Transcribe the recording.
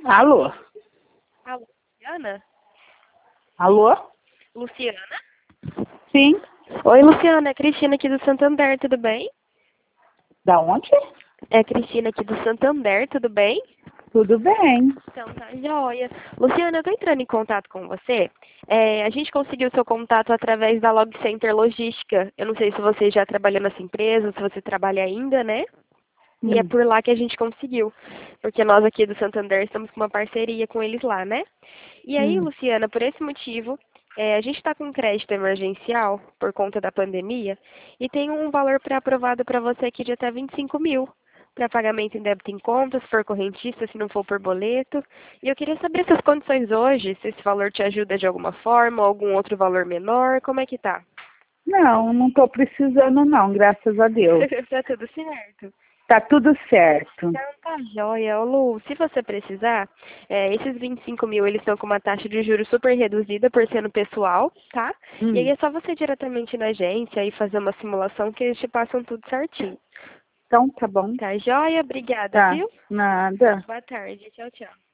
Alô? Alô, Luciana? Alô? Luciana? Sim. Oi, Luciana, é Cristina aqui do Santander, tudo bem? Da onde? É Cristina aqui do Santander, tudo bem? Tudo bem. Então tá joia. Luciana, eu tô entrando em contato com você. A gente conseguiu seu contato através da Log Center Logística. Eu não sei se você já trabalhou nessa empresa, se você trabalha ainda, né? E é Hum. por lá que a gente conseguiu. Porque nós aqui do Santander estamos com uma parceria com eles lá, né? E aí, Hum. Luciana, por esse motivo, a gente está com um crédito emergencial por conta da pandemia e tem um valor pré-aprovado para você aqui de até 25 mil para pagamento em débito em conta, se for correntista, se não for por boleto. E eu queria saber essas condições hoje, se esse valor te ajuda de alguma forma, ou algum outro valor menor, como é que tá? Não, não estou precisando não, graças a Deus. Tá tudo certo? Tá tudo certo. Então tá joia. Ô, Lu, se você precisar, esses 25 mil, eles estão com uma taxa de juros super reduzida por ser no pessoal, tá? E aí Hum. é só você ir diretamente na agência e fazer uma simulação que eles te passam tudo certinho. Então tá bom. Tá joia? Obrigada, Tá. viu? Nada. Boa tarde. Tchau, tchau.